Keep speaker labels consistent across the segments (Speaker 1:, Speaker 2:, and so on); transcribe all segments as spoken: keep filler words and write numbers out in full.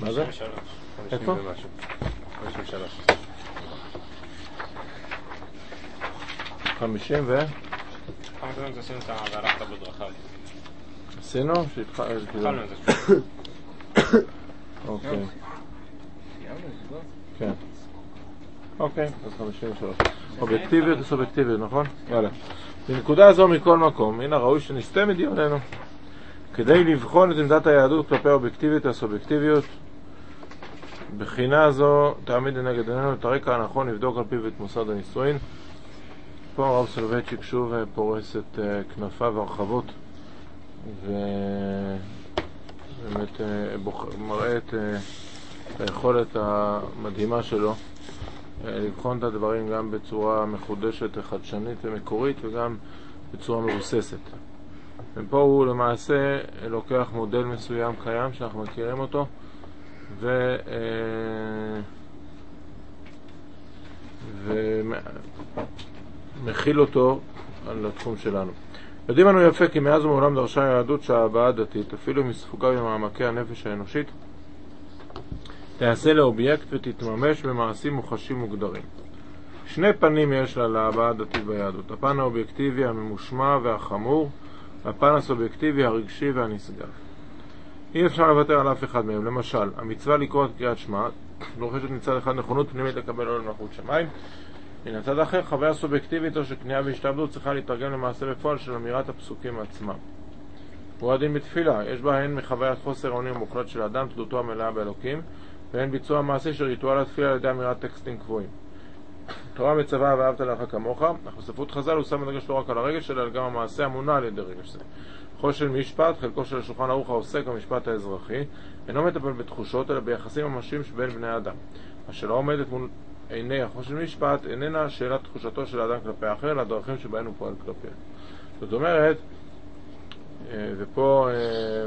Speaker 1: מה זה? איפה?
Speaker 2: חמישים ושלוש.
Speaker 1: חמישים ו...
Speaker 2: כמה פעמים זה עשינו את והלכת בדרכה?
Speaker 1: עשינו?
Speaker 2: התחלנו את זה.
Speaker 1: אוקיי. כן. אוקיי, אז חמישים ושלוש. אובייקטיביות וסובייקטיביות, נכון? יאללה. בנקודה הזו מכל מקום, מן הראוי שנסתה מדיוננו. כדי לבחון את עמדת היהדות כלפי האובייקטיביות והסובייקטיביות, בחינה זו תעמיד לנגד עינינו את הרקע הנכון לבדוק על פיו את מוסד הנישואין. פה הרב סולובייצ'יק שוב פורס את כנפיו הרחבות ובאמת מראה את היכולת המדהימה שלו לבחון את הדברים גם בצורה מחודשת, חדשנית ומקורית וגם בצורה מבוססת. ופה הוא למעשה לוקח מודל מסוים קיים שאנחנו מכירים אותו ו... ומכיל אותו על התחום שלנו. יודעים לנו יפה כי מאז ומעולם דרשה היהדות שההבעה הדתית, אפילו אם היא ספוגה במעמקי הנפש האנושית, תעשה לאובייקט ותתממש במעשים מוחשים מוגדרים. שני פנים יש לה להבעה הדתית ביהדות, הפן האובייקטיבי הממושמע והחמור, והפן הסובייקטיבי הרגשי והנשגב. אי אפשר לוותר על אף אחד מהם. למשל, המצווה לקרוא את קריאת שמע דורשת מצד אחד נכונות פנימית לקבל עול מלכות שמיים, מן הצד האחר חוויה סובייקטיבית או שכניעה והשתעבדות צריכה להתרגם למעשה בפועל של אמירת הפסוקים עצמם. הוא הדין בתפילה, יש בה הן מחוויית חוסר אונים מוחלט של אדם, תלותו המלאה באלוקים, והן ביצוע מעשי של ריטואל התפילה על ידי אמירת טקסטים קבועים. תורה מצווה ואהבת לרעך כמוך, אך בספרות חז"ל הוא שם דגש לא רק על הרגש אלא גם המעשה המונע על ידי רגש זה. חלקו של משפט, חלקו של השולחן ערוך העוסק במשפט האזרחי, אינו מטפל בתחושות אלא ביחסים ממשיים שבין בני אדם. השאלה עומדת מול עיני החלקו של משפט איננה שאלת תחושתו של האדם כלפי האחר, אלא הדרכים שבהן הוא פועל כלפי. זאת אומרת, ופה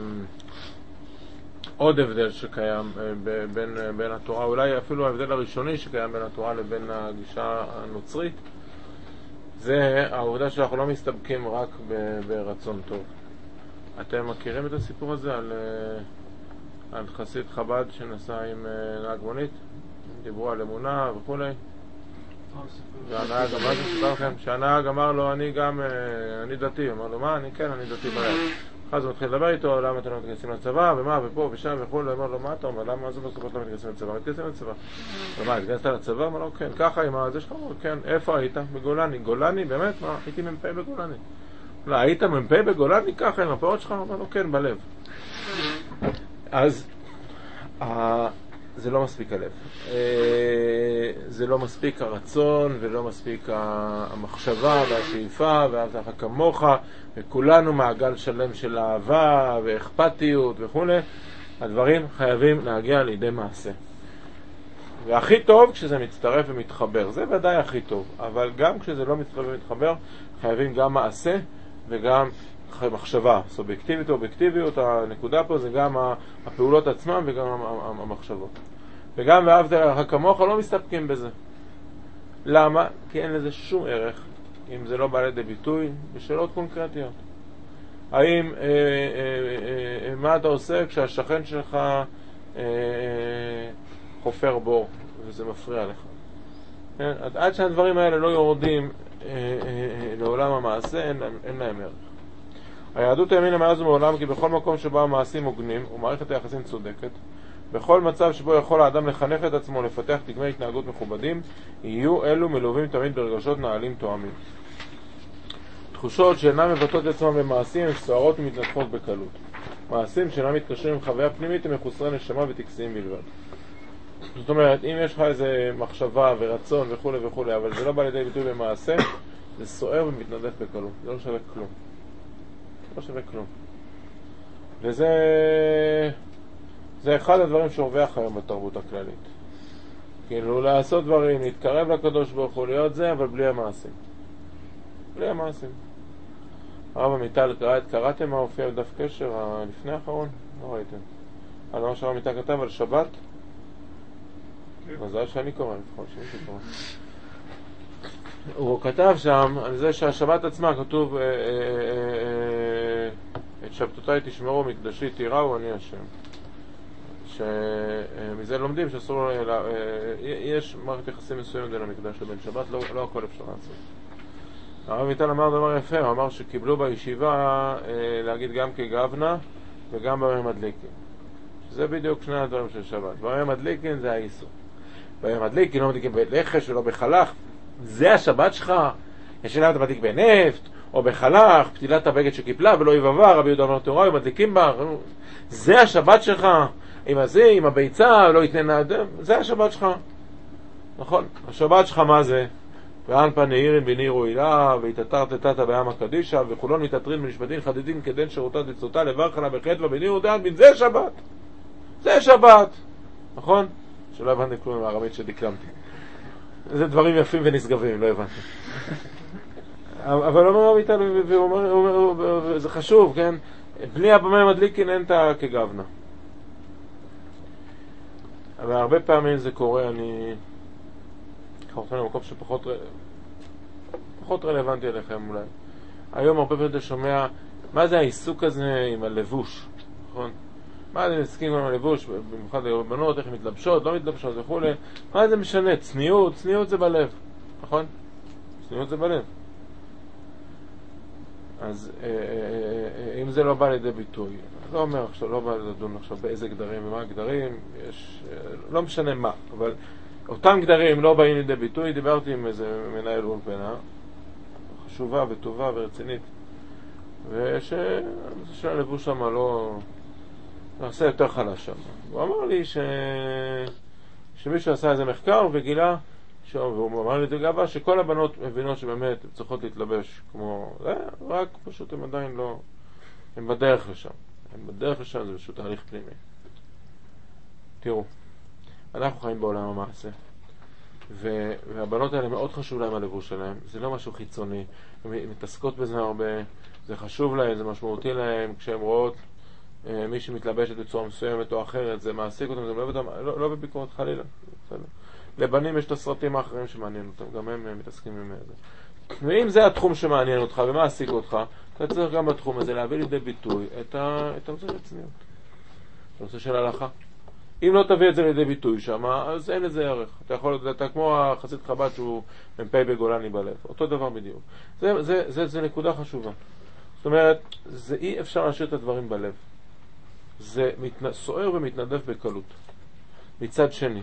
Speaker 1: עוד הבדל שקיים בין, בין התורה, אולי אפילו ההבדל הראשוני שקיים בין התורה לבין הגישה הנוצרית, זה העובדה שאנחנו לא מסתפקים רק ברצון טוב. אתם מכירים את הסיפור הזה על, על חסיד חב"ד שנסע עם נהג מונית? דיברו על אמונה וכולי. והנהג אמר לכם שהנהג אמר לו אני גם אני דתי. אמר לו מה? אני כן, אני דתי בלב. אז הוא מתחיל לדבר איתו, למה אתם לא מתגייסים לצבא, ומה, ופה ושם וכולי. אמר לו מה אתה אומר? למה זה בסופות לא מתגייסים לצבא? מתגייסים לצבא. ומה, התגייסת לצבא? אמר לו כן, ככה עם הזה שלך? אמר כן. איפה היית? בגולני. גולני? באמת? מה? הייתי מ"פ בגולני. לא, היית מ"פ בגולני? ככה עם הפעות שלך? אמר לו כן, בלב. אז זה לא מספיק הלב. זה לא מספיק הרצון ולא מספיק המחשבה והשאיפה ואהבת לרעך כמוך, וכולנו מעגל שלם של אהבה ואכפתיות וכו'. הדברים חייבים להגיע לידי מעשה. והכי טוב כשזה מצטרף ומתחבר. זה ודאי הכי טוב. אבל גם כשזה לא מצטרף ומתחבר, חייבים גם מעשה וגם מחשבה. סובייקטיבית או אובייקטיביות, הנקודה פה זה גם הפעולות עצמם וגם המחשבות. וגם ואהבת לרעך כמוך לא מסתפקים בזה. למה? כי אין לזה שום ערך אם זה לא בא לידי ביטוי בשאלות קונקרטיות. האם, אה, אה, אה, מה אתה עושה כשהשכן שלך אה, אה, חופר בור וזה מפריע לך? כן? עד שהדברים האלה לא יורדים אה, אה, לעולם המעשה, אין, אין להם ערך. היהדות האמינה מאז ומעולם כי בכל מקום שבו המעשים הוגנים ומערכת היחסים צודקת, בכל מצב שבו יכול האדם לחנך את עצמו לפתח דגמי התנהגות מכובדים, יהיו אלו מלווים תמיד ברגשות נעלים תואמים. תחושות שאינן מבטאות עצמם במעשים הן סוערות ומתנתחות בקלות. מעשים שאינם מתקשרים עם חוויה פנימית הם מחוסרי נשמה וטקסיים בלבד. זאת אומרת, אם יש לך איזה מחשבה ורצון וכו' וכו', אבל זה לא בא לידי ביטוי במעשה, זה סוער ומתנדף בקלות. זה לא שווה כלום. לא שווה כלום. וזה זה אחד הדברים שהורוויח היום בתרבות הכללית. כאילו לעשות דברים, להתקרב לקדוש ברוך הוא, להיות זה, אבל בלי המעשים. בלי המעשים. הרב עמיטל, קראתם מה הופיע בדף קשר לפני האחרון? לא ראיתם. על מה שהרב עמיטל כתב על שבת? מזל שאני קורא, לפחות שמישהו קורא. הוא כתב שם על זה שהשבת עצמה כתוב אה, אה, אה, את שבתותיי תשמרו מקדשי תיראו אני השם. שמזה לומדים שאסור, יש מערכת יחסים מסוימת בין המקדש לבין שבת, לא, לא הכל אפשר לעשות. הרב מיטל אמר דבר יפה, הוא אמר שקיבלו בישיבה להגיד גם כגוונה וגם ביום מדליקין. שזה בדיוק שני הדברים של שבת. ביום מדליקין זה האיסור. ביום מדליקין לא מדליקים בלחש ולא בחלך. זה השבת שלך. יש שאלה אתה מדליק בנפט או בחלך, פתילת הבגד שקיפלה ולא יבבה, רבי יהודה אמר תורה, מדליקים בה. זה השבת שלך. עם הזה, עם הביצה, לא יתנן האדם. זה השבת שלך. נכון? השבת שלך מה זה? ואנפה נעירין בנירו הילה, והתתרת תתתה בים הקדישה, וכולון מתתרין בנשפטין חדדין כדין שירותה דצותה לברך לה בחטווה בנירו דן בין זה שבת. זה שבת. נכון? שלא הבנתי כלום מהארמית שדקלמתי. זה דברים יפים ונשגבים, לא הבנתי. אבל אומר רבי טל, זה חשוב, כן? בלי הבמה מדליקין אין תא כגוונה. אבל הרבה פעמים זה קורה, אני אקח אתכם למקום שפחות פחות רלוונטי אליכם אולי. היום הרבה פעמים אתה שומע מה זה העיסוק הזה עם הלבוש, נכון? מה זה נסכים עם הלבוש, במיוחד לבנות, איך הן מתלבשות, לא מתלבשות וכו'. מה זה משנה? צניעות, צניעות זה בלב, נכון? צניעות זה בלב. אז אה, אה, אם זה לא בא לידי ביטוי, לא אומר עכשיו, לא בא לדון עכשיו באיזה גדרים ומה גדרים, יש, אה, לא משנה מה, אבל אותם גדרים לא באים לידי ביטוי. דיברתי עם איזה מנהל אולפנה, חשובה וטובה ורצינית, ושהלבוש שם לא נעשה יותר חלש שם. הוא אמר לי ש... שמישהו עשה איזה מחקר וגילה, ש... והוא אמר לי את הגאווה, שכל הבנות מבינות שבאמת צריכות להתלבש כמו זה, רק פשוט הם עדיין לא, הם בדרך לשם. הם בדרך לשם, זה פשוט תהליך פנימי. תראו, אנחנו חיים בעולם המעשה, ו... והבנות האלה מאוד חשוב להם הלבוש שלהם. זה לא משהו חיצוני, הן מתעסקות בזה הרבה, זה חשוב להם, זה משמעותי להם. כשהן רואות מי שמתלבשת בצורה מסוימת או אחרת, זה מעסיק אותם, זה לא, אותם, לא, לא בביקורת חלילה. לבנים יש את הסרטים האחרים שמעניין אותם, גם הם מתעסקים עם זה. ואם זה התחום שמעניין אותך ומעסיק אותך, אתה צריך גם בתחום הזה להביא לידי ביטוי את, ה... את הנושא של צניעות, את הנושא של הלכה. אם לא תביא את זה לידי ביטוי שם, אז אין לזה ערך. אתה יכול, אתה כמו החסיד חב"ד שהוא מ"פ בגולני בלב, אותו דבר בדיוק. זה, זה, זה, זה נקודה חשובה. זאת אומרת, זה אי אפשר להשאיר את הדברים בלב. זה מתנ... סוער ומתנדף בקלות. מצד שני.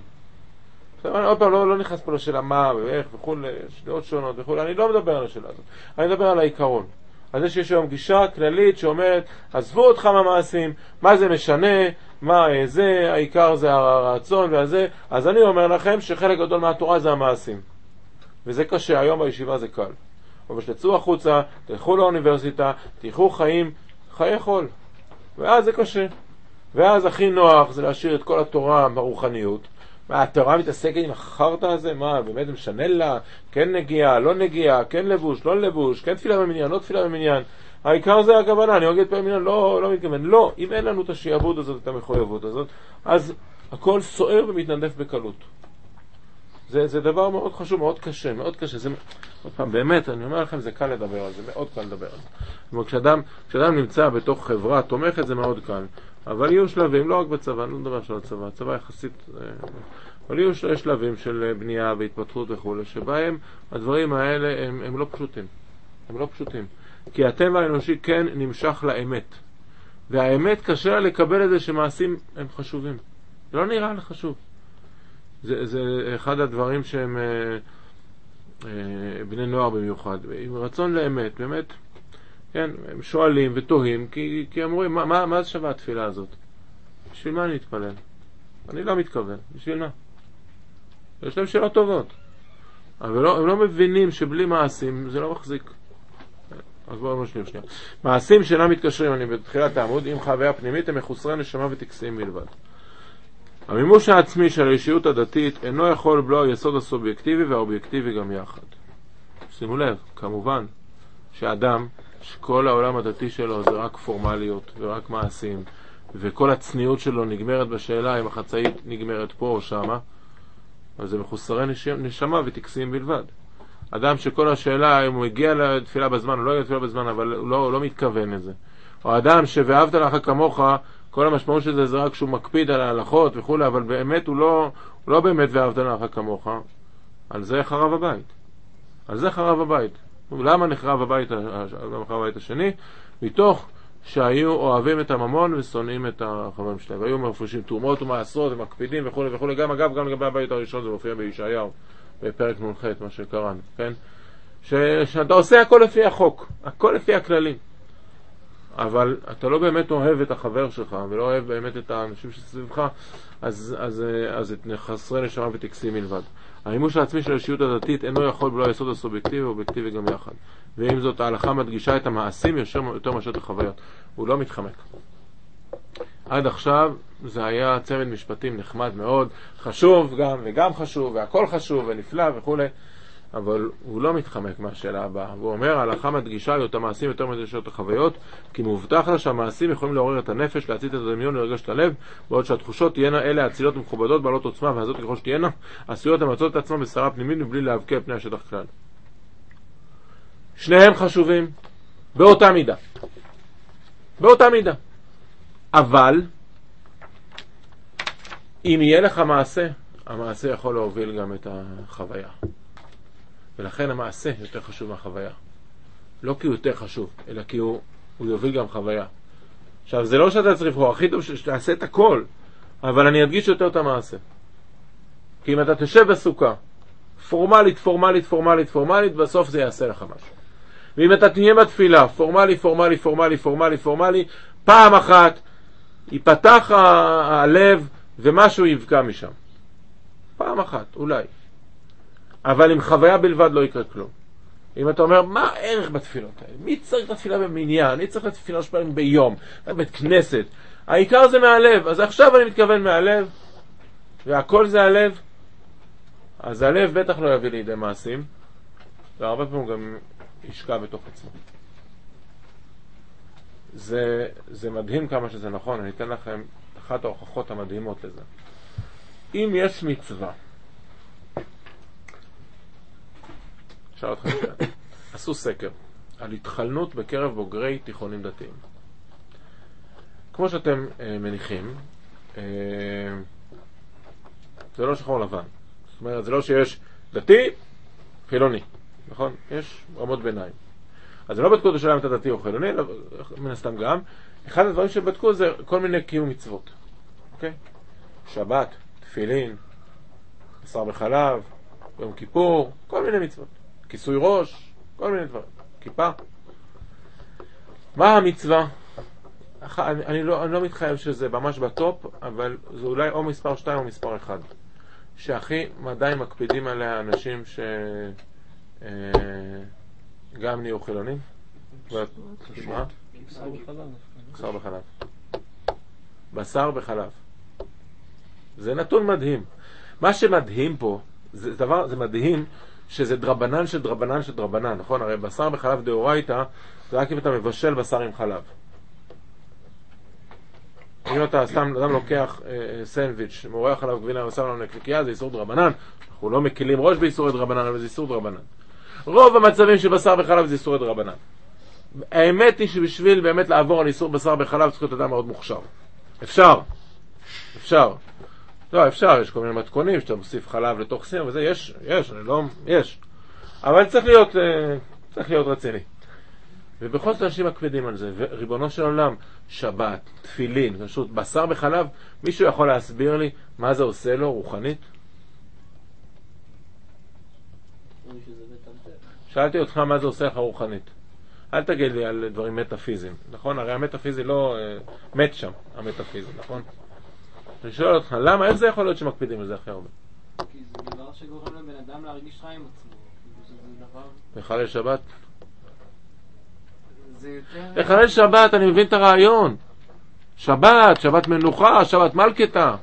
Speaker 1: עוד פעם, לא, לא נכנס פה לשאלה מה ואיך וכו', שאלות שונות וכו'. אני לא מדבר על השאלה הזאת. אני מדבר על העיקרון. על זה שיש היום גישה כללית שאומרת, עזבו אותך מהמעשים, מה זה משנה, מה זה, העיקר זה הרצון והזה. אז אני אומר לכם שחלק גדול מהתורה זה המעשים. וזה קשה, היום בישיבה זה קל. אבל שתצאו החוצה, תלכו לאוניברסיטה, תלכו חיים, חיי חול. ואז זה קשה. ואז הכי נוח זה להשאיר את כל התורה ברוחניות. מה, התורה מתעסקת עם החרטה הזה? מה, באמת משנה לה? כן נגיע, לא נגיע, כן לבוש, לא לבוש, כן תפילה במניין, לא תפילה במניין. העיקר זה הכוונה, אני אגיד פעם במניין, לא, לא מתכוון. לא, אם אין לנו את השיעבוד הזאת, את המחויבות הזאת, אז הכל סוער ומתנדף בקלות. זה, זה דבר מאוד חשוב, מאוד קשה, מאוד קשה. זה, עוד פעם, באמת, אני אומר לכם, זה קל לדבר על זה, מאוד קל לדבר על זה. כשאדם, כשאדם נמצא בתוך חברה תומכת, זה מאוד קל. אבל יהיו שלבים, לא רק בצבא, אני לא מדבר של הצבא, הצבא יחסית, אבל יהיו שלבים של בנייה והתפתחות וכו', שבהם הדברים האלה הם, הם לא פשוטים. הם לא פשוטים. כי הטבע האנושי כן נמשך לאמת. והאמת קשה לקבל את זה שמעשים הם חשובים. זה לא נראה לחשוב. זה, זה אחד הדברים שהם אה, אה, בני נוער במיוחד, עם רצון לאמת, באמת, כן, הם שואלים ותוהים, כי, כי אמרו, מה, מה, מה זה שווה התפילה הזאת? בשביל מה אני אתפלל? אני לא מתכוון, בשביל מה? יש להם שאלות טובות, אבל לא, הם לא מבינים שבלי מעשים זה לא מחזיק. אז בואו נשלים שנייה. מעשים שאינם מתקשרים, אני בתחילת העמוד, עם חוויה פנימית, הם מחוסרי נשמה וטקסיים בלבד. המימוש העצמי של האישיות הדתית אינו יכול בלוע היסוד הסובייקטיבי והאובייקטיבי גם יחד. שימו לב, כמובן, שאדם, שכל העולם הדתי שלו זה רק פורמליות ורק מעשים, וכל הצניעות שלו נגמרת בשאלה אם החצאית נגמרת פה או שמה, אז זה מחוסרי נשמה וטקסיים בלבד. אדם שכל השאלה אם הוא הגיע לתפילה בזמן או לא הגיע לתפילה בזמן, אבל הוא לא, לא מתכוון לזה. או אדם ש"ואהבת לך כמוך", כל המשמעות של זה זה רק שהוא מקפיד על ההלכות וכו', אבל באמת הוא לא, הוא לא באמת ואהבת לרעך כמוך. על זה חרב הבית. על זה חרב הבית. למה נחרב הבית, למה נחרב הבית השני? מתוך שהיו אוהבים את הממון ושונאים את החברים שלהם. והיו מפרישים תרומות ומעשרות ומקפידים וכו' וכו'. גם אגב, גם לגבי הבית הראשון זה מופיע בישעיהו, בפרק נ"ח, מה שקראנו, כן? ש... שאתה עושה הכל לפי החוק, הכל לפי הכללים. אבל אתה לא באמת אוהב את החבר שלך, ולא אוהב באמת את האנשים שסביבך, אז, אז, אז את חסרי נשמה ותקסים מלבד. המימוש העצמי של האישיות הדתית אינו יכול בלא היסוד הסובייקטיבי ואובייקטיבי גם יחד. ועם זאת ההלכה מדגישה את המעשים יותר, יותר מאשר את החוויות. הוא לא מתחמק. עד עכשיו זה היה צמד משפטים נחמד מאוד, חשוב גם וגם חשוב, והכל חשוב ונפלא וכו'. אבל הוא לא מתחמק מהשאלה הבאה. הוא אומר, ההלכה מדגישה את המעשים יותר מאשר את החוויות, כי מובטח לה שהמעשים יכולים לעורר את הנפש, להצית את הדמיון ולרגש את הלב, בעוד שהתחושות תהיינה אלה אצילות ומכובדות, בעלות עוצמה, והזאת ככל שתהיינה, עשויות למצות את עצמם בסערה פנימית מבלי להבקיע פני השטח כלל. שניהם חשובים באותה מידה. באותה מידה. אבל אם יהיה לך מעשה, המעשה יכול להוביל גם את החוויה. ולכן המעשה יותר חשוב מהחוויה. לא כי הוא יותר חשוב, אלא כי הוא, הוא יוביל גם חוויה. עכשיו, זה לא שאתה צריך לבחור, הכי טוב שתעשה את הכל, אבל אני אדגיש יותר את המעשה. כי אם אתה תשב בסוכה, פורמלית, פורמלית, פורמלית, פורמלית, בסוף זה יעשה לך משהו. ואם אתה תהיה בתפילה, פורמלי, פורמלי, פורמלי, פורמלי, פורמלי, פעם אחת ייפתח ה- הלב ומשהו יבקע משם. פעם אחת, אולי. אבל עם חוויה בלבד לא יקרה כלום. אם אתה אומר, מה הערך בתפילות האלה? מי צריך את התפילה במניין? אני צריך את התפילה שפעמים ביום, בבית כנסת. העיקר זה מהלב. אז עכשיו אני מתכוון מהלב, והכל זה הלב. אז הלב בטח לא יביא לידי מעשים, והרבה פעמים גם ישקע בתוך עצמו. זה, זה מדהים כמה שזה נכון. אני אתן לכם אחת ההוכחות המדהימות לזה. אם יש מצווה, שאל אתכם כאן, עשו סקר על התחלנות בקרב בוגרי תיכונים דתיים. כמו שאתם אה, מניחים, אה, זה לא שחור לבן. זאת אומרת, זה לא שיש דתי, חילוני. נכון? יש רמות ביניים. אז לא בדקו את השאלה אם אתה דתי או חילוני, אלא מן הסתם גם. אחד הדברים שבדקו זה כל מיני קיום מצוות. אוקיי? שבת, תפילין, בשר בחלב, יום כיפור, כל מיני מצוות. כיסוי ראש, כל מיני דברים. כיפה. מה המצווה? אני, אני, לא, אני לא מתחייב שזה ממש בטופ, אבל זה אולי או מספר שתיים או מספר אחד. שהכי מדי מקפידים עליה אנשים שגם נהיו חילונים. מה? בשר בחלב. בשר בחלב. זה נתון מדהים. מה שמדהים פה, זה דבר, זה מדהים שזה דרבנן של דרבנן של דרבנן, נכון? הרי בשר בחלב דאורייתא זה רק אם אתה מבשל בשר עם חלב. אם אתה סתם אדם לוקח אה, סנדוויץ', מורח עליו גבינה ושם לנו נקניקייה, זה איסור דרבנן. אנחנו לא מקילים ראש באיסורי דרבנן, אבל זה איסור דרבנן. רוב המצבים של בשר בחלב זה איסורי דרבנן. האמת היא שבשביל באמת לעבור על איסור בשר בחלב צריך להיות אדם מאוד מוכשר. אפשר. אפשר. לא, אפשר, יש כל מיני מתכונים שאתה מוסיף חלב לתוך סיר וזה, יש, יש, אני לא, יש. אבל צריך להיות, אה, צריך להיות רציני. ובכל זאת אנשים מקפידים על זה, וריבונו של עולם, שבת, תפילין, פשוט בשר בחלב, מישהו יכול להסביר לי מה זה עושה לו רוחנית? שאלתי אותך מה זה עושה לך רוחנית. אל תגיד לי על דברים מטאפיזיים, נכון? הרי המטאפיזי לא אה, מת שם, המטאפיזי, נכון? אני שואל אותך, למה, איך זה יכול להיות שמקפידים על זה הכי הרבה?
Speaker 3: כי זה דבר שגורם לבן אדם להרגיש חיים עצמו. זה דבר...
Speaker 1: לחלל שבת? לחלל שבת, אני מבין את הרעיון. שבת, שבת מנוחה, שבת מלכתה.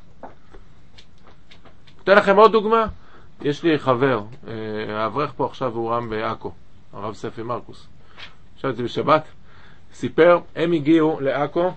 Speaker 1: אתן לכם עוד דוגמה. יש לי חבר, האברך פה עכשיו הוא רם בעכו, הרב ספי מרקוס. שאלתי בשבת, סיפר, הם הגיעו לעכו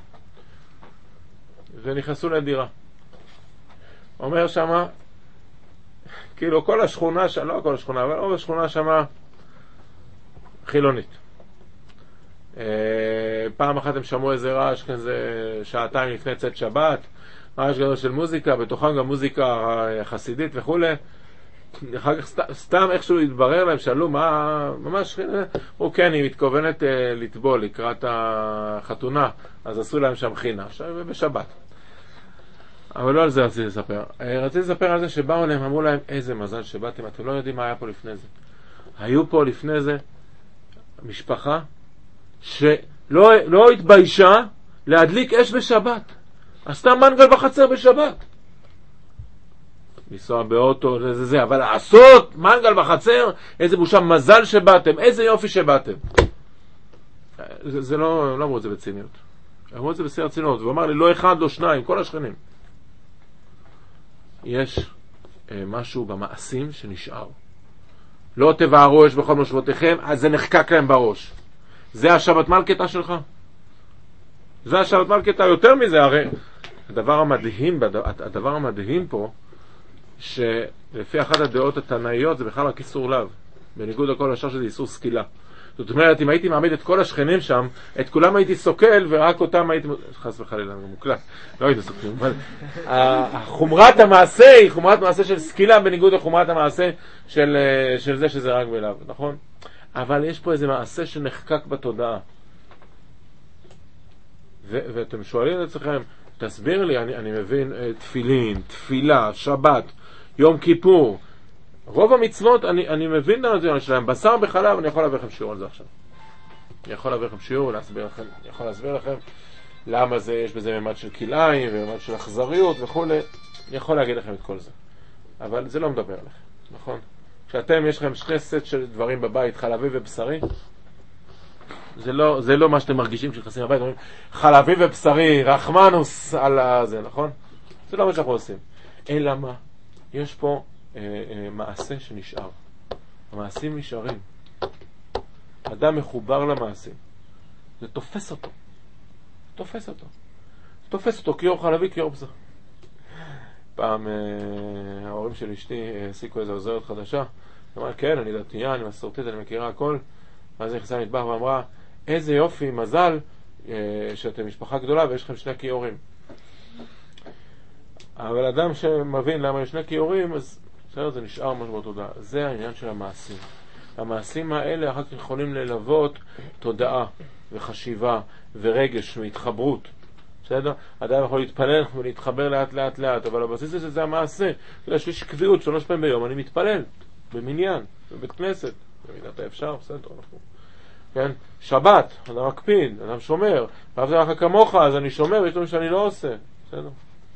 Speaker 1: ונכנסו לדירה. אומר שמה, כאילו כל השכונה, לא כל השכונה, אבל רוב השכונה שמה חילונית. פעם אחת הם שמעו איזה רעש כזה שעתיים לפני צאת שבת, רעש גדול של מוזיקה, בתוכם גם מוזיקה חסידית וכו'. אחר כך סתם, סתם איכשהו התברר להם, שאלו מה, ממש, הוא כן, היא מתכוונת uh, לטבול לקראת החתונה, אז עשו להם שם חינה, בשבת. אבל לא על זה רציתי לספר. רציתי לספר על זה שבאו להם, אמרו להם, איזה מזל שבאתם, אתם לא יודעים מה היה פה לפני זה. היו פה לפני זה משפחה שלא לא התביישה להדליק אש בשבת. עשתה מנגל בחצר בשבת. לנסוע באוטו, זה זה, אבל לעשות מנגל בחצר, איזה בושה, מזל שבאתם, איזה יופי שבאתם. זה, זה לא, לא אמרו את זה בציניות. אמרו את זה בשיא הרצינות. הוא אמר לי, לא אחד, לא שניים, כל השכנים. יש אה, משהו במעשים שנשאר. לא תבערו אש בכל מושבותיכם, אז זה נחקק להם בראש. זה השבת מלכתה שלך? זה השבת מלכתה, יותר מזה, הרי הדבר המדהים, הדבר המדהים פה, שלפי אחת הדעות התנאיות זה בכלל רק איסור לאו, בניגוד לכל השאר שזה איסור סקילה. זאת אומרת, אם הייתי מעמיד את כל השכנים שם, את כולם הייתי סוקל ורק אותם הייתי חס וחלילה, גם מוקלט, לא הייתי סוקלים, אבל חומרת המעשה היא חומרת מעשה של סקילה בניגוד לחומרת המעשה של, של זה שזה רק בלאו, נכון? אבל יש פה איזה מעשה שנחקק בתודעה, ו- ואתם שואלים את עצמכם, תסביר לי, אני, אני מבין תפילין, תפילה, שבת, יום כיפור, רוב המצוות, אני, אני מבין את הרציונל שלהם, בשר בחלב, אני יכול להביא לכם שיעור על זה עכשיו. אני יכול להביא לכם שיעור, להסביר לכם, אני יכול להסביר לכם למה זה, יש בזה ממד של כלאיים, וממד של אכזריות וכו'. אני יכול להגיד לכם את כל זה. אבל זה לא מדבר עליכם, נכון? כשאתם, יש לכם שני סט של דברים בבית, חלבי ובשרי, זה לא, זה לא מה שאתם מרגישים כשנכנסים לבית, אומרים, חלבי ובשרי, רחמנוס על זה, נכון? זה לא מה שאנחנו עושים. אלא מה? יש פה אה, אה, מעשה שנשאר. המעשים נשארים. אדם מחובר למעשים. זה תופס אותו. תופס אותו. תופס אותו כיור חלבי, כיור בשר. פעם אה, ההורים של אשתי העסיקו איזו עוזרת חדשה. היא אמרה, כן, אני דתייה, אני מסורתית, אני מכירה הכל. אז היא נכנסה למטבח ואמרה, איזה יופי, מזל, אה, שאתם משפחה גדולה ויש לכם שני כיורים. אבל אדם שמבין למה יש שני כיורים, אז בסדר, זה נשאר משהו בתודעה. זה העניין של המעשים. המעשים האלה אחר כך יכולים ללוות תודעה וחשיבה ורגש והתחברות. בסדר? אדם יכול להתפלל ולהתחבר לאט לאט לאט, אבל הבסיס הזה זה המעשה. יש לי קביעות שלוש פעמים ביום, אני מתפלל במניין, בבית כנסת, במידת האפשר, בסדר, אנחנו. כן? שבת, אדם מקפיד, אדם שומר, ואף זה לך כמוך, אז אני שומר, יש דברים שאני לא עושה. בסדר?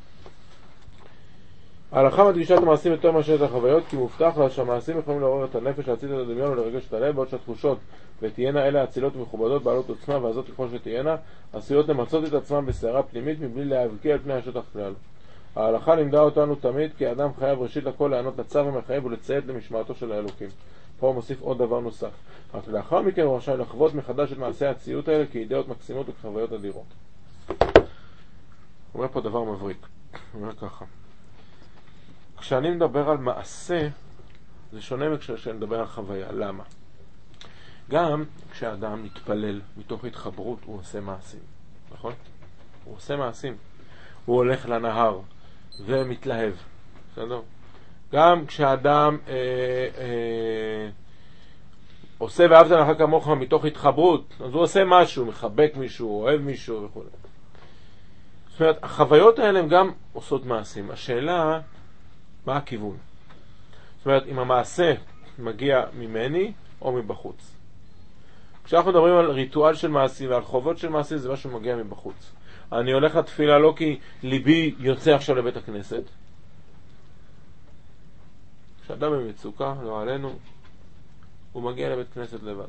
Speaker 1: ההלכה מדגישה את המעשים יותר מאשר את החוויות, כי מובטח לה שהמעשים יכולים לעורר את הנפש, להצית את הדמיון ולרגש את הלב, בעוד שהתחושות ותהיינה אלה אצילות ומכובדות בעלות עוצמה, והזאת ככל שתהיינה עשויות למצות את עצמם בסערה פנימית מבלי להבקיע על פני השטח כלל. ההלכה לימדה אותנו תמיד כי האדם חייב ראשית לכל לענות לצו המחייב ולציית למשמעתו של האלוקים. פה הוא מוסיף עוד דבר נוסף. רק לאחר מכן הוא רשאי לחוות מחדש את מעשי הציות האלה כאידאות מקסימות וכחוויות אדירות. הוא אומר פה דבר מבריק. הוא אומר ככה. כשאני מדבר על מעשה, זה שונה כשאני מדבר על חוויה. למה? גם כשאדם מתפלל מתוך התחברות, הוא עושה מעשים. נכון? הוא עושה מעשים. הוא הולך לנהר ומתלהב. בסדר? גם כשאדם אה, אה, עושה ואהבת לך כמוך מתוך התחברות, אז הוא עושה משהו, מחבק מישהו, אוהב מישהו וכו'. זאת אומרת, החוויות האלה הן גם עושות מעשים. השאלה, מה הכיוון? זאת אומרת, אם המעשה מגיע ממני או מבחוץ. כשאנחנו מדברים על ריטואל של מעשים ועל חובות של מעשים, זה משהו מגיע מבחוץ. אני הולך לתפילה לא כי ליבי יוצא עכשיו לבית הכנסת. כשאדם במצוקה, לא עלינו, הוא מגיע לבית כנסת לבד.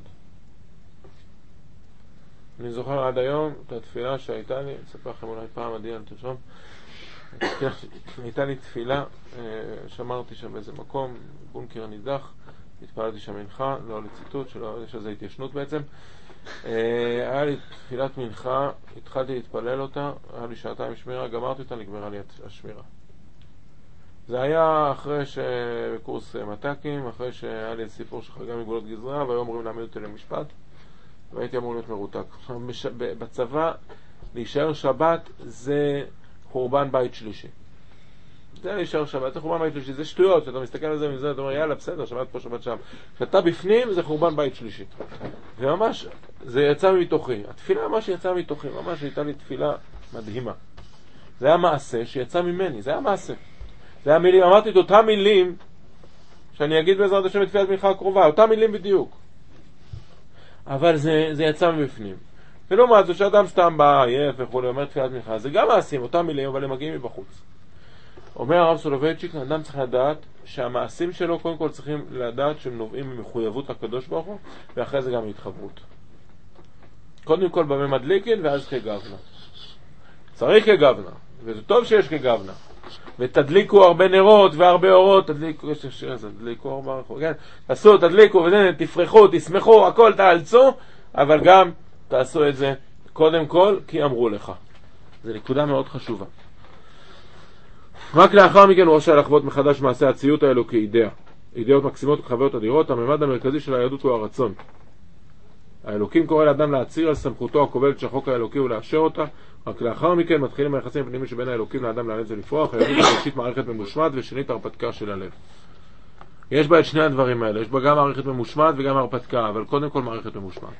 Speaker 1: אני זוכר עד היום את התפילה שהייתה לי, אספר לכם אולי פעם עדי על תשום, הייתה לי תפילה, שמרתי שם באיזה מקום, בונקר נידח, התפללתי שם מנחה, לא לציטוט, שלא, יש איזו התיישנות בעצם. היה לי תפילת מנחה, התחלתי להתפלל אותה, היה לי שעתיים שמירה, גמרתי אותה, נגמרה לי השמירה. זה היה אחרי שבקורס מתקים, אחרי שהיה לי סיפור שחגה מגבולות גזרה, והיום אומרים להעמיד אותי למשפט. והייתי אמור להיות מרותק. בצבא, להישאר שבת זה חורבן בית שלישי. זה להישאר שבת, זה חורבן בית שלישי, זה שטויות, שאתה מסתכל על זה ומזה, אתה אומר, יאללה, בסדר, שבת פה, שבת שם. כשאתה בפנים, זה חורבן בית שלישי. וממש, זה יצא מתוכי. התפילה ממש יצאה מתוכי, ממש הייתה לי תפילה מדהימה. זה היה מעשה שיצא ממני, זה היה מעשה. זה היה מילים, אמרתי את אותם מילים, שאני אגיד בעזרת השם את תפילת מנחה הקרובה, אותם מילים בדיוק. אבל זה, זה יצא מבפנים. ולעומת זאת, שאדם סתם בא, עייף וכו', אומר תפילת מנחה, זה גם מעשים, אותם מילים, אבל הם מגיעים מבחוץ. אומר הרב סולובייצ'יק, אדם צריך לדעת שהמעשים שלו קודם כל צריכים לדעת שהם נובעים ממחויבות לקדוש ברוך הוא, ואחרי זה גם התחברות. קודם כל במה מדליקין ואז כגוונה. צריך כגוונה, וזה טוב שיש כגוונה. ותדליקו הרבה נרות והרבה אורות, תדליקו, יש שיר הזה, תדליקו הרבה אורות, כן? תעשו, תדליקו, וזה, תפרחו, תשמחו, הכל תאלצו, אבל גם תעשו את זה קודם כל, כי אמרו לך. זו נקודה מאוד חשובה. רק לאחר מכן הוא רשאי לחוות מחדש מעשה הציות האלו כאידאה. אידאות מקסימות וחוויות אדירות, הממד המרכזי של היהדות הוא הרצון. האלוקים קורא לאדם להצהיר על סמכותו הכובלת של החוק האלוקי ולאשר אותה, רק לאחר מכן מתחילים היחסים הפנימיים שבין האלוקים לאדם להעלץ ולפרוח. היהדות ראשית מערכת ממושמעת ושנית הרפתקה של הלב. יש בה את שני הדברים האלה, יש בה גם מערכת ממושמעת וגם הרפתקה, אבל קודם כל מערכת ממושמעת.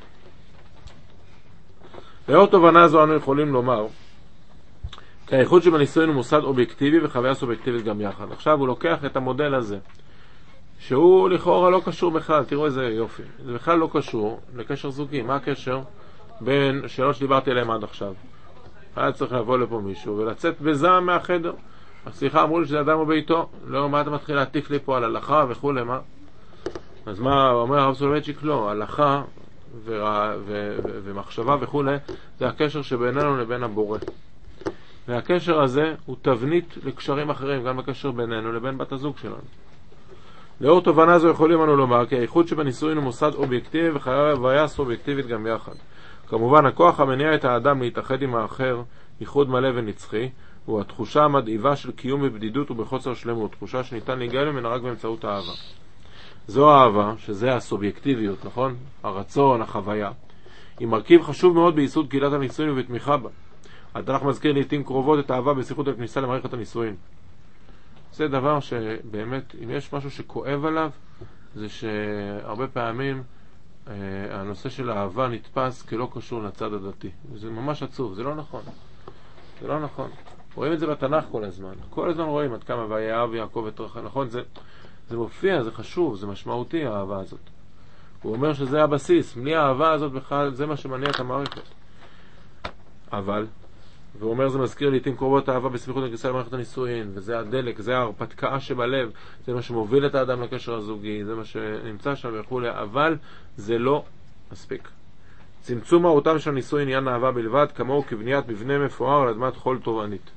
Speaker 1: לאור תובנה זו אנו יכולים לומר כי האיחוד שבנישואין הוא מוסד אובייקטיבי וחוויה סובייקטיבית גם יחד. עכשיו הוא לוקח את המודל הזה שהוא לכאורה לא קשור בכלל, תראו איזה יופי, זה בכלל לא קשור לקשר זוגי. מה הקשר בין שאלות שדיברתי עליהם עד עכשיו? היה צריך לבוא לפה מישהו ולצאת בזעם מהחדר. סליחה, אמרו לי שזה אדם בביתו, לא, מה אתה מתחיל להטיף לי פה על הלכה וכו', מה? אז מה אומר הרב סולובייצ'יק? לא, הלכה ו- ו- ו- ומחשבה וכו', זה הקשר שבינינו לבין הבורא. והקשר הזה הוא תבנית לקשרים אחרים, גם הקשר בינינו לבין בת הזוג שלנו. לאור תובנה זו יכולים אנו לומר כי האיחוד שבנישואין הוא מוסד אובייקטיבי וחוויה סובייקטיבית גם יחד. כמובן, הכוח המניע את האדם להתאחד עם האחר, איחוד מלא ונצחי, הוא התחושה המדאיבה של קיום בבדידות ובחוסר שלמות, תחושה שניתן להיגאל ממנה רק באמצעות האהבה. זו האהבה, שזה הסובייקטיביות, נכון? הרצון, החוויה. היא מרכיב חשוב מאוד ביסוד קהילת הנישואין ובתמיכה בה. התנ"ך מזכיר לעתים קרובות את האהבה בשיחות על כניסה למערכת הנישואין. זה דבר שבאמת, אם יש משהו שכואב עליו, זה שהרבה פעמים אה, הנושא של האהבה נתפס כלא קשור לצד הדתי. זה ממש עצוב, זה לא נכון. זה לא נכון. רואים את זה בתנ"ך כל הזמן. כל הזמן רואים עד כמה ויאהב יעקב את רחל. נכון, זה, זה מופיע, זה חשוב, זה משמעותי האהבה הזאת. הוא אומר שזה הבסיס. בלי האהבה הזאת בכלל, זה מה שמניע את המערכת. אבל, והוא אומר זה מזכיר לעתים קרובות האהבה בסמיכות לכניסה למערכת הנישואין, וזה הדלק, זה ההרפתקה שבלב, זה מה שמוביל את האדם לקשר הזוגי, זה מה שנמצא שם וכו', אבל זה לא מספיק. צמצום מהותם של הנישואין עניין האהבה בלבד, כמוהו כבניית מבנה מפואר על אדמת חול תובענית.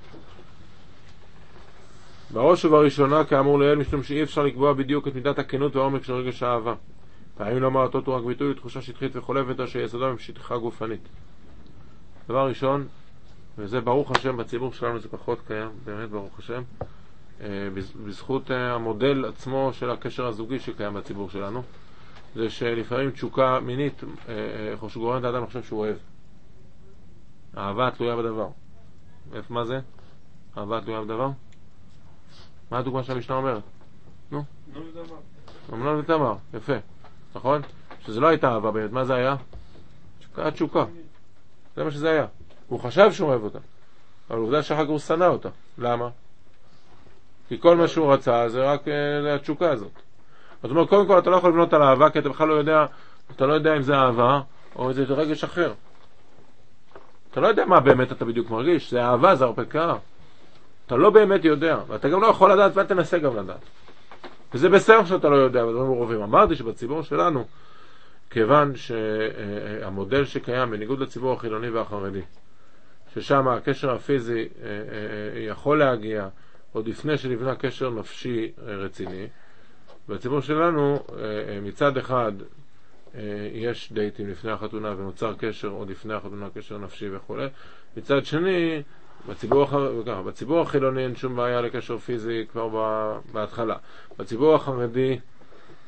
Speaker 1: בראש ובראשונה, כאמור לעיל, משום שאי אפשר לקבוע בדיוק את מידת הכנות והעומק של רגש האהבה. פעמים לומר הטוט הוא רק ביטוי לתחושה שטחית וחולפת שיסודה משטחה גופנית. דבר ראשון, וזה ברוך השם בציבור שלנו זה פחות קיים, באמת ברוך השם, בזכות המודל עצמו של הקשר הזוגי שקיים בציבור שלנו, זה שלפעמים תשוקה מינית שגורמת את האדם לחשוב שהוא אוהב. אהבה תלויה בדבר. איפה מה זה? אהבה תלויה בדבר? מה הדוגמה שהמשנה אומרת? נו? אמנון ותמר. יפה. נכון? שזה לא הייתה אהבה באמת. מה זה היה? תשוקה, תשוקה. זה מה שזה היה. הוא חשב שהוא אוהב אותה. אבל עובדה שאחר כך הוא שנא אותה. למה? כי כל מה שהוא רצה זה רק התשוקה הזאת. זאת אומרת, קודם כל אתה לא יכול לבנות על אהבה, כי אתה בכלל לא יודע, אתה לא יודע אם זה אהבה או איזה רגש אחר. אתה לא יודע מה באמת אתה בדיוק מרגיש. זה אהבה, זה הרפתקה. אתה לא באמת יודע, ואתה גם לא יכול לדעת, ואתה תנסה גם לדעת. וזה בסדר שאתה לא יודע, ודברים מרובים. אמרתי שבציבור שלנו, כיוון שהמודל שקיים בניגוד לציבור החילוני והחרדי, ששם הקשר הפיזי יכול להגיע עוד לפני שנבנה קשר נפשי רציני, בציבור שלנו מצד אחד יש דייטים לפני החתונה ונוצר קשר עוד לפני החתונה, קשר נפשי וכו'. מצד שני, בציבור, וככה, בציבור החילוני אין שום בעיה לקשר פיזי כבר בהתחלה. בציבור החרדי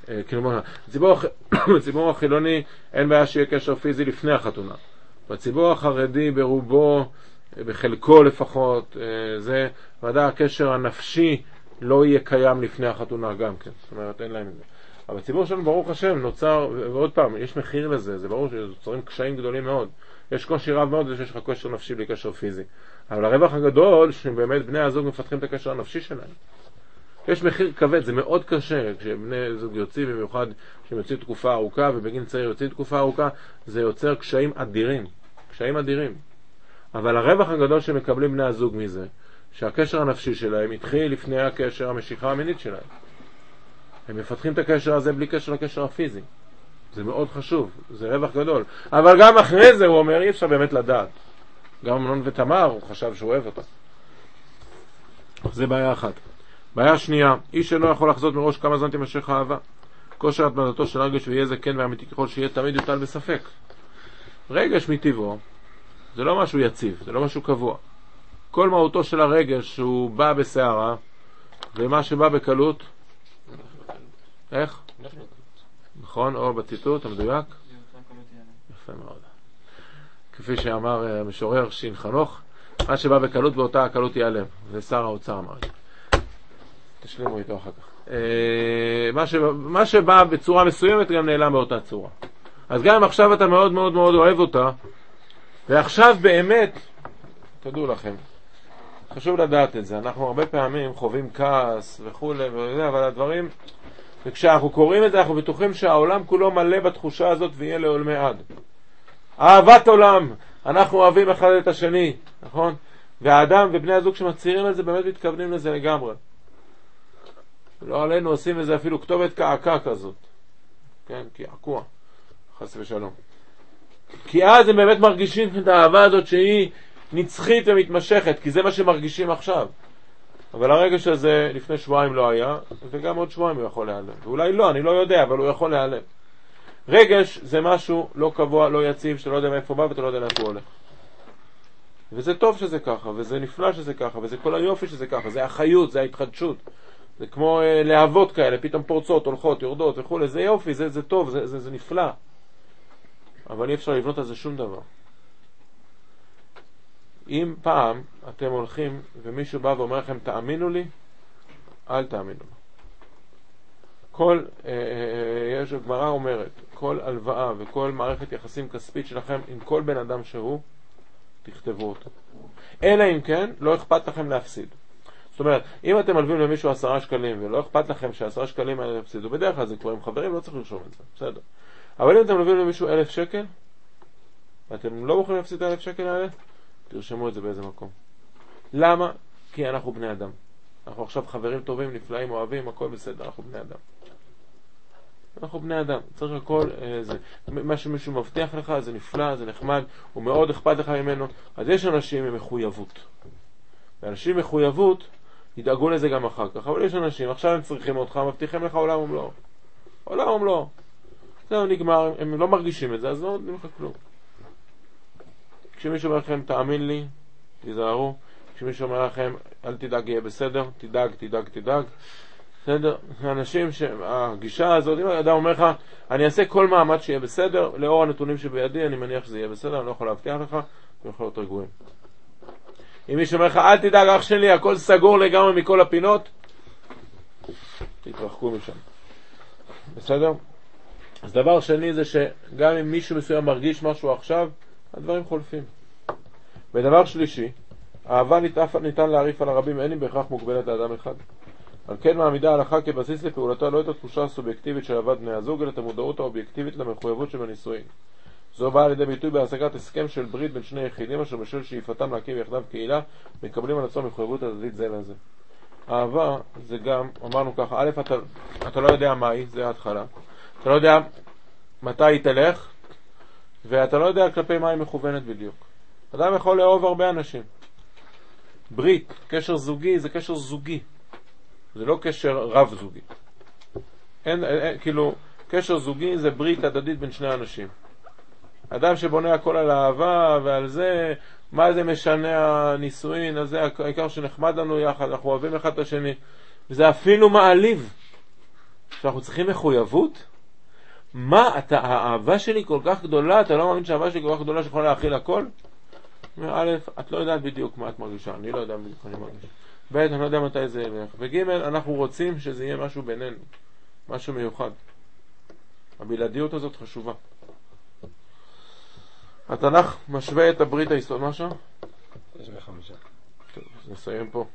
Speaker 1: כאילו, בציבור, בציבור החילוני אין בעיה שיהיה קשר פיזי לפני החתונה. בציבור החרדי ברובו, בחלקו לפחות, זה ודאי הקשר הנפשי לא יהיה קיים לפני החתונה גם כן. זאת אומרת, אין להם את זה. אבל הציבור שלנו, ברוך השם, נוצר, ועוד פעם, יש מחיר לזה, זה ברור שנוצרים קשיים גדולים מאוד. יש קושי רב מאוד שיש לך קשר נפשי בלי קשר פיזי. אבל הרווח הגדול, שבאמת בני הזוג מפתחים את הקשר הנפשי שלהם. יש מחיר כבד, זה מאוד קשה, כשבני זוג יוצאים, במיוחד כשהם יוצאים תקופה ארוכה, ובגין צעיר יוצאים תקופה ארוכה, זה יוצר קשיים אדירים. קשיים אדירים. אבל הרווח הגדול שמקבלים בני הזוג מזה, שהקשר הנפשי שלהם התחיל לפני הקשר המשיכה המינית שלהם. הם מפתחים את הקשר הזה בלי קשר לקשר הפיזי. זה מאוד חשוב, זה רווח גדול. אבל גם אחרי זה הוא אומר, אי אפשר באמת לדעת. גם אמנון ותמר, הוא חשב שהוא אוהב אותה. זה בעיה אחת. בעיה שנייה, איש אינו יכול לחזות מראש כמה זמן תימשך האהבה. כושר התמדתו של הרגש ויהיה זה כן ואמיתי ככל שיהיה תמיד יוטל בספק. רגש מטבעו, זה לא משהו יציב, זה לא משהו קבוע. כל מהותו של הרגש שהוא בא בסערה, ומה שבא בקלות, איך? נכון, או בציטוט המדויק? יפה מאוד. כפי שאמר המשורר שין חנוך, מה שבא בקלות באותה הקלות ייעלם. זה שר האוצר אמר. תשלימו איתו אחר כך. מה שבא, מה שבא בצורה מסוימת גם נעלם באותה צורה. אז גם אם עכשיו אתה מאוד מאוד מאוד אוהב אותה, ועכשיו באמת, תדעו לכם, חשוב לדעת את זה. אנחנו הרבה פעמים חווים כעס וכו' וזה, אבל הדברים, וכשאנחנו קוראים את זה, אנחנו בטוחים שהעולם כולו מלא בתחושה הזאת ויהיה לעולמי עד. אהבת עולם, אנחנו אוהבים אחד את השני, נכון? והאדם ובני הזוג שמצהירים על זה באמת מתכוונים לזה לגמרי. לא עלינו עושים לזה אפילו כתובת קעקע כזאת. כן, קעקוע. חס ושלום. כי אז הם באמת מרגישים את האהבה הזאת שהיא נצחית ומתמשכת, כי זה מה שמרגישים עכשיו. אבל הרגש הזה לפני שבועיים לא היה, וגם עוד שבועיים הוא יכול להיעלם. ואולי לא, אני לא יודע, אבל הוא יכול להיעלם. רגש זה משהו לא קבוע, לא יציב, שאתה לא יודע מאיפה בא ואתה לא יודע לאיפה הוא הולך. וזה טוב שזה ככה, וזה נפלא שזה ככה, וזה כל היופי שזה ככה, זה החיות, זה ההתחדשות. זה כמו אה, להבות כאלה, פתאום פורצות, הולכות, יורדות וכו'. זה יופי, זה, זה טוב, זה, זה, זה נפלא. אבל אי אפשר לבנות על זה שום דבר. אם פעם אתם הולכים ומישהו בא ואומר לכם תאמינו לי, אל תאמינו לו. כל, אה, אה, יש גמרא אומרת, כל הלוואה וכל מערכת יחסים כספית שלכם עם כל בן אדם שהוא, תכתבו אותו. אלא אם כן, לא אכפת לכם להפסיד. זאת אומרת, אם אתם מלווים למישהו עשרה שקלים ולא אכפת לכם שעשרה שקלים האלה יפסידו, בדרך כלל זה כבר עם חברים, לא צריך לרשום את זה, בסדר. אבל אם אתם מלווים למישהו אלף שקל, ואתם לא מוכנים להפסיד את האלף שקל האלה, תרשמו את זה באיזה מקום. למה? כי אנחנו בני אדם. אנחנו עכשיו חברים טובים, נפלאים, אוהבים, הכל בסדר, אנחנו בני אדם. אנחנו בני אדם, צריך הכל, אה, זה, מה שמישהו מבטיח לך, זה נפלא, זה נחמד, הוא מאוד אכפת לך ממנו. אז יש אנשים עם מחויבות. ואנשים עם מחויבות ידאגו לזה גם אחר כך. אבל יש אנשים, עכשיו הם צריכים אותך, מבטיחים לך עולם ומלואו. עולם ומלואו. זהו, נגמר, הם לא מרגישים את זה, אז לא נותנים לך כלום. כשמישהו אומר לכם, תאמין לי, תיזהרו. כשמישהו אומר לכם, אל תדאג, יהיה בסדר, תדאג, תדאג, תדאג. בסדר? אנשים שהגישה הזאת, אם האדם אומר לך, אני אעשה כל מאמץ שיהיה בסדר, לאור הנתונים שבידי, אני מניח שזה יהיה בסדר, אני לא יכול להבטיח לך, אני יכול להיות רגועים. אם מישהו אומר לך, אל תדאג אח שלי, הכל סגור לגמרי מכל הפינות, תתרחקו משם. בסדר? אז דבר שני זה שגם אם מישהו מסוים מרגיש משהו עכשיו, הדברים חולפים. ודבר שלישי, אהבה ניתן להעריף על הרבים, אין היא בהכרח מוגבלת לאדם אחד. על כן מעמידה ההלכה כבסיס לפעולתה לא את התחושה הסובייקטיבית של אהבת בני הזוג, אלא את המודעות האובייקטיבית למחויבות שבנישואין. זו באה על ידי ביטוי בהשגת הסכם של ברית בין שני יחידים, אשר בשל שאיפתם להקים יחדיו קהילה, מקבלים על עצמם מחויבות הדדית זה לזה. אהבה זה גם, אמרנו ככה, א', אתה, אתה לא יודע מהי, זה ההתחלה. אתה לא יודע מתי היא תלך, ואתה לא יודע כלפי מה היא מכוונת בדיוק. אדם יכול לאהוב הרבה אנשים. ברית, קשר זוגי, זה קשר זוגי. זה לא קשר רב זוגי. אין, אין, כאילו, קשר זוגי זה ברית הדדית בין שני אנשים. אדם שבונה הכל על האהבה ועל זה, מה זה משנה הנישואין, אז זה העיקר שנחמד לנו יחד, אנחנו אוהבים אחד את השני. וזה אפילו מעליב. שאנחנו צריכים מחויבות? מה, אתה, האהבה שלי כל כך גדולה, אתה לא מאמין שהאהבה שלי כל כך גדולה שיכולה להכיל הכל? א', את לא יודעת בדיוק מה את מרגישה, אני לא יודע בדיוק מה אני מרגיש. ב', אני לא יודע מתי זה ילך. וג', אנחנו רוצים שזה יהיה משהו בינינו, משהו מיוחד. הבלעדיות הזאת חשובה. התנ"ך משווה את הברית היסוד, משהו?
Speaker 2: יש בחמישה.
Speaker 1: טוב, אז נסיים פה.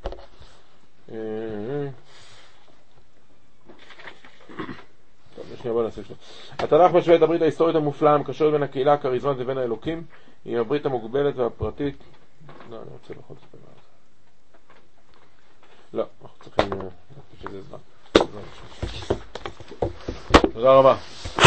Speaker 1: טוב, יש לי הבא לסוף שלו. התנ"ך משווה את הברית ההיסטורית המופלאה המקשרת בין הקהילה הכריזמטית לבין האלוקים עם הברית המוגבלת והפרטית. לא, אני רוצה לכל זאת במה. לא, אנחנו צריכים... שזה זמן. תודה רבה.